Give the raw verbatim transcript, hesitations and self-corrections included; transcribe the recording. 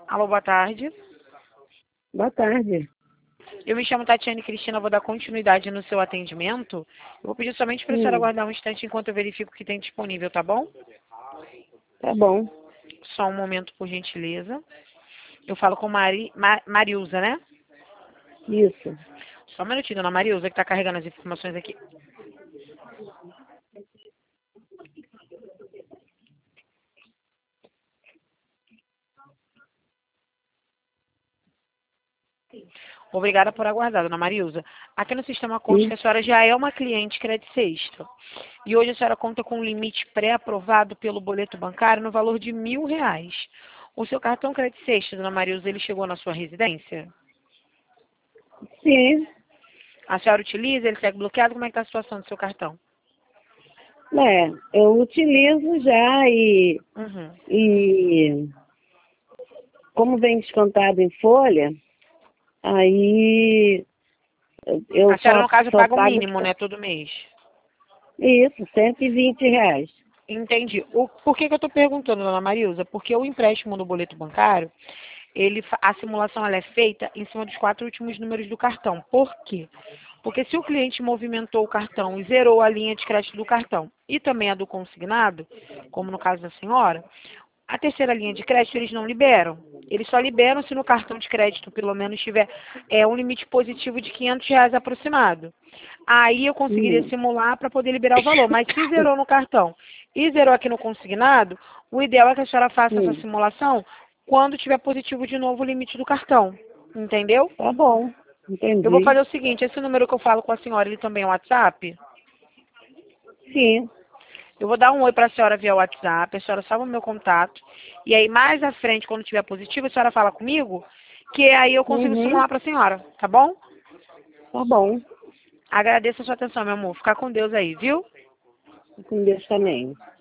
Alô, boa tarde. Boa tarde. Eu me chamo Tatiane Cristina, vou dar continuidade no seu atendimento. Eu vou pedir somente para a senhora Hum, aguardar um instante enquanto eu verifico o que tem disponível, tá bom? tá bom. Só um momento, por gentileza. Eu falo com Mari, Ma, Marilza, né? Isso. Só um minutinho, dona Marilza, que está carregando as informações aqui. Obrigada por aguardar, dona Marilza. Aqui no sistema consta Sim. que a senhora já é uma cliente Credit Sexta. E hoje a senhora conta com um limite pré-aprovado pelo boleto bancário no valor de mil reais. O seu cartão Credit Sexta, dona Marilza, ele chegou na sua residência? Sim. A senhora utiliza? Ele segue bloqueado? Como é que está a situação do seu cartão? É, eu utilizo já e, Uhum. e como vem descontado em folha, aí eu A senhora, só, no caso, só paga o pago mínimo, né, todo mês. isso, cento e vinte reais. Entendi. O, por que, que eu estou perguntando, dona Marilza? Porque o empréstimo no boleto bancário, ele, fa- a simulação ela é feita em cima dos quatro últimos números do cartão. Por quê? Porque se o cliente movimentou o cartão e zerou a linha de crédito do cartão e também a do consignado, como no caso da senhora, a terceira linha de crédito eles não liberam. Eles só liberam se no cartão de crédito pelo menos tiver é, um limite positivo de quinhentos reais aproximado. Aí eu conseguiria Hum. simular para poder liberar o valor. Mas se zerou no cartão e zerou aqui no consignado, o ideal é que a senhora faça essa Hum, simulação quando tiver positivo de novo o limite do cartão. Entendeu? tá bom, Eu vou entendi. fazer o seguinte, esse número que eu falo com a senhora, ele também é o WhatsApp? Sim. Eu vou dar um oi para a senhora via WhatsApp, a senhora salva o meu contato. E aí, mais à frente, quando tiver positivo, a senhora fala comigo, que aí eu consigo Uhum, simular para a senhora, tá bom? tá bom. Agradeço a sua atenção, meu amor. Fica com Deus aí, viu? Com Deus também.